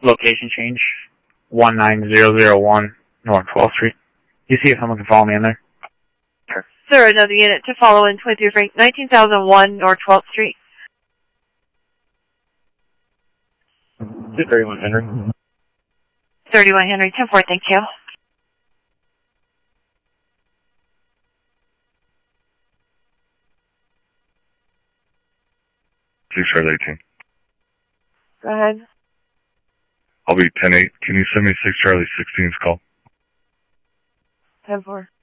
Location change, 19001 North 12th Street. You see if someone can follow me in there? Sure. Sir, another unit to follow in 19,001 North 12th Street. 31 Henry. 31 Henry, 10-4, thank you. Charlie 18. Go ahead. I'll be 10-8. Can you send me 6 Charlie 16's call? 10-4.